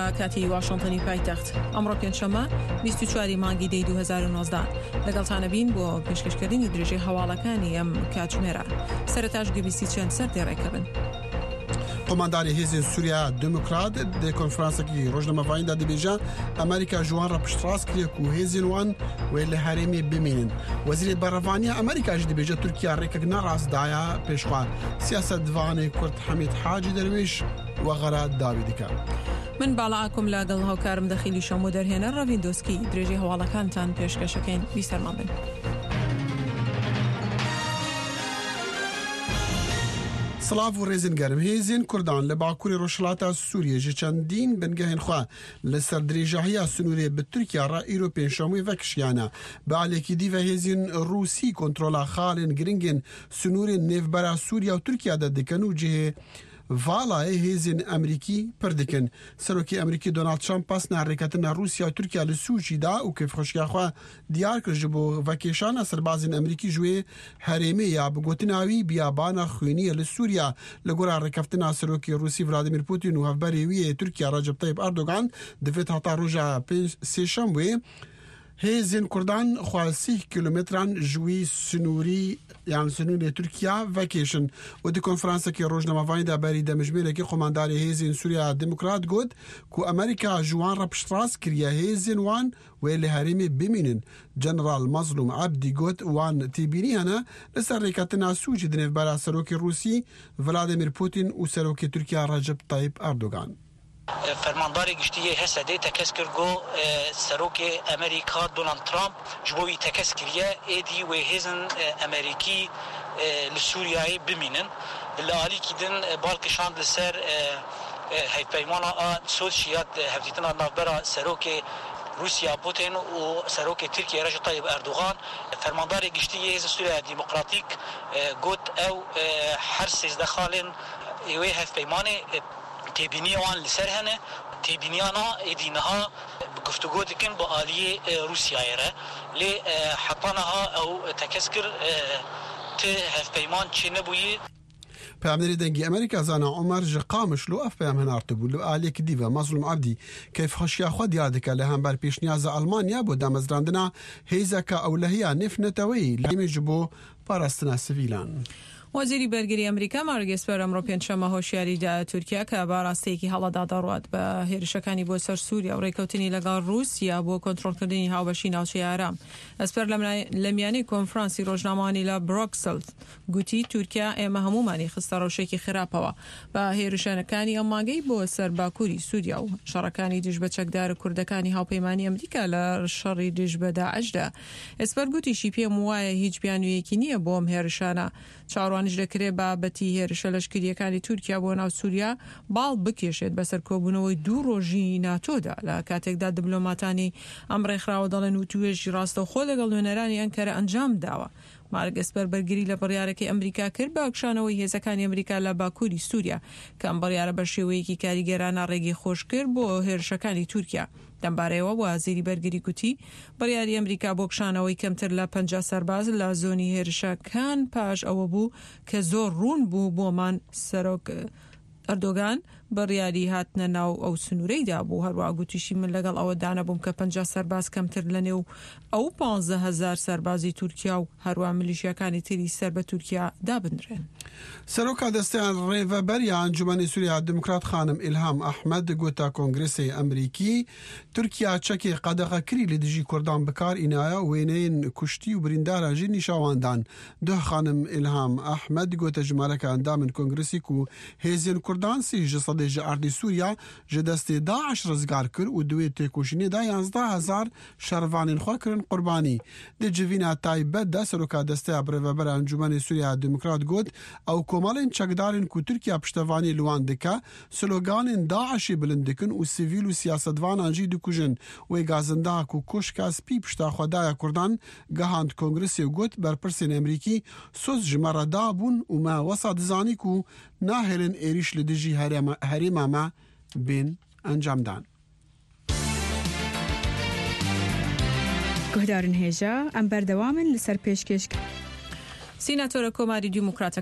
بە کاتی واشنتنی پایتەخت ئەمڕۆ پێنجشەممە 24 مانگی دەی 2019 لەگەڵتانە بین بۆ پێشکەشکردنی درێژەی هەواڵەکانی ئەم کاتژمێرە. سەرەتاش BBC چەند سەر دێڕێکەبن. قۆمانداری هێزی سووریا دموکرات دە کۆنفرانسێکی ڕۆژنامەڤاییدا دەبێژە ئەمریکا ژوان ڕە پشتڕاست کرێ و هێزین وان وێ لە هەرێمی بمینن. وەزیری بەڕەڤانیا ئەمریکاژ دەبێژە تورکیا ڕێکێک نەڕاستدایە پێشخوا سیاسەتڤانێ کورد حەمید حاجی دەروێش وەغەرە داوی دکە. من باڵا ئاکۆم لەگەڵ هاوکارم دەخیلی شەمۆ دەرهێنە ڕەڤین دۆسکی درێژەی هەواڵەکانتان پێشکەشەکەین بیسەرمان بن. سلااف و ڕێزین گەرم هێزین کوردان لە باکووری ڕۆژهڵاتە سووریێژی چەندین بنگەهێن خوا لەسەر درێژەهەیە سنوورێ بە تورکیا ڕە ئیرۆ پێنجشەمووی ڤەکشیانە بە ئالێکی دیڤە هێزین ڕووسی کۆنترۆلا خاڵێن گرنگên سنوورên نێڤبەرا سووریا و تورکیادا دەکەن و جێ ڤاڵایە هێزین ئەمریکی پر دکن. سەرۆکی ئەمریکی دۆنالد ترامپ پاسنا ڕێکەتنە رووسیا و تورکیا لە سووچیدا و کەفخۆشیاخوا دیار کرد بۆ ڤەکێشانە سەربازین ئەمریکی ژوێ هەرێمێ یا بگوتناوی بیابانە خوێنیە لە سووریا لە گۆرا ڕێکەفتنا سەرۆکی رووسی ڤلادیمیر پوتین و هەڤبەرێویە تورکیا ڕەجەب تەیب ئەردۆغان دەبێت هەتا ڕۆژە سێشەمبێ هێزین کوردان خواسی کیلومتران ژووی سنووری یان سنووری تورکیا ڤەکێشن و دی کۆنفرانسێکی ڕۆژنامەڤاییدا بەری دەمەژمێرێکی قۆمانداری هێزین سووریا دموکرات گوت کو ئەمریکا ژوان ڕە پشتڕاست کریە هێزین وان وێ لە هەرێمی بمینن. جەنەڕال مەزلوم عەبدی گوت وان تیبینی هەنە لەسەر ڕێکەتنا سووچی دنێڤبەرا سەرۆکی رووسی ڤلادیمیر پوتین و سەرۆکی تورکیا ڕەجەب تەیب ئەردۆغان. فرمانداری گشتیه هسته تکس کرگو سروک امریکا دونالد ترامپ جبوی تکس کریه ایدی و هزن امریکی لسوریای بمینن لالی کدن بالکشان لسر هیت پیمانا سوشیات هفتیتنا نافبرا سروک روسیا پوتین و سروک ترکیه رجب طیب اردوغان. فرمانداری گشتیه هزن سوریا دموکراتیک گوت او هر سیزده خالن ایوه هفت پیمانه تبینی وان لسر هنه تبینیانا ایدینها گفتگو دکن با آلیه روسیای را لی حطانها او تکسکر ته هف پیمان چی نبویی. پامنری دنگی ئەمریکا زانا عمر ji qamişlo ev peyam hinartibû li aliyekî dî ve Mazlum Abdî keyfxweşiya xwe diyar dike li hember pêşniyaza Almanya bۆ damezrandina hêzeka ewlehiya nêfneteweyî lêmê ji bo parastina sivîlan. وەزیری بەرگری ئەمریکا مارگێسپەر ئەمڕۆ پێنجشەممە هۆشیاریدا تورکیا کە باڕاستەیەکی هەڵەدا دەڕوات بە هێرشەکانی بۆ سەر سووریا و ڕێکەوتنی لەگەڵ رووسیا بۆ کۆنتڕۆڵکردنی هاوبەشی ناوچەی ئارام. ئەسپەر لە میانەی کۆنفرانسی ڕۆژنامەوانی لە بروکسل گوتی تورکیا ئێمە هەمومانی خستە ڕەوشێکی خراپەوە بە هێرشەکانی ئەم مانگەی بۆ سەر باکووری سووریا و شەڕەکانی دژ بە چەکدار کوردەکانی هاوپەیمانی ئەمریکا لە شەڕی دژ بە داعشدا. ئەسپەر گوتیشی پێم وایە هیچ بیانوویەکی نییە بۆم هێرشانە چاڕوانش دەکرێ بابەتی هێرشە لەشکریەکانی تورکیا بۆ ناو سووریا باڵ بکێشێت بەسەر کۆبوونەوەی دوو ڕۆژی ناتۆدا لە کاتێکدا دیبلۆماتانی ئەم ڕێکخراوە دەڵێن و توێژی ڕاستەوخۆ لەگەڵ نوێنەرانی ئەنکەرە ئەنجام داوە. مارگەسپەر بەرگری لە بڕیارەکەی ئەمریکا کرد بە ئەکشانەوەی هێزەکانی ئەمریکا لە باکووری سووریا کە ئەم بڕیارە بە شێوەیەکی کاریگەرانە ڕێگەی خۆش کرد بۆ هێرشەکانی تورکیا. دەمبارەیەوە وەزیری بەرگری کوتی بڕیاری ئەمریکا بۆ کشانەوەی کەمتر لە 50 سەرباز لە زۆنی هێرشەکان پاش ئەوە بوو کە زۆر ڕوون بوو بۆمان سەرۆک ئەردۆغان بڕیاری هاتنە ناو ئەو سنوورەیدا بوو. هەروە گوتیشی من لەگەڵ ئەوە دانە بووم کە 50 سەرباز کەمتر لە نێو ئەو 15,000 سەربازی تورکیا و هەروە میلیشیەکانی تری سەر بە تورکیا دابنرێن. سەرۆکا دەستیان ڕێڤەبەریا ئەنجومەنی سووریا دموکرات خانم ئیلهام ئەحمەد گوتە کۆنگرێسی ئەمریکی تورکیا چەکێ قەدەغەکری لە دژی کوردان بکار ئینایە وێنەیەن کوشتی و بریندارە ژی نیشاواندان. دو خانم ئیلهام ئەحمەد گوتە ژمارەکە ئەندامن کۆنگرێسی و هێزیên کوردان سیژ سەدەی ji erdê Sûriya ji destê Daeş rizgar kir û duê têkoşînê de 11,000 şervanên xwe kirin qurbanî. Di civîna taybet de serokka desteya birêvebera Encûmenê Sûriya Demokrat got ew komalên çekdarên ku Tirkiya piştevanî li wan dike sloganên Daeşê bilind dikin û sivîl û siyasetvanan jî dikujin. Wê gazindeha ku koşka spî pişta xwedaya Kurdan gehand Kongresê got berpirsên Emerîkî soz ji me re dabûn û me wesa dizanî ku nahêlin êrîş li dijî herêma me bên encamdan. Guhdarên hêja em berdewamin li ser pêşkêş سیناتۆرە کۆماری دیموکراتە